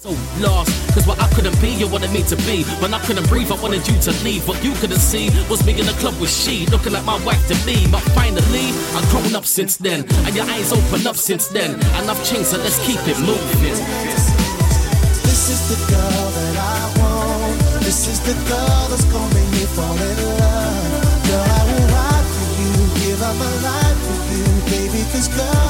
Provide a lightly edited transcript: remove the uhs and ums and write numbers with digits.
So lost, cause what I couldn't be, you wanted me to be. When I couldn't breathe, I wanted you to leave. What you couldn't see was me in the club with she, looking like my wife to me. But finally, I've grown up since then, and your eyes open up since then. And I've changed, so let's keep it moving. This is the girl that I want. This is the girl that's gonna make me fall in love. Girl, I will ride for you, give up my life for you, baby, cause girl,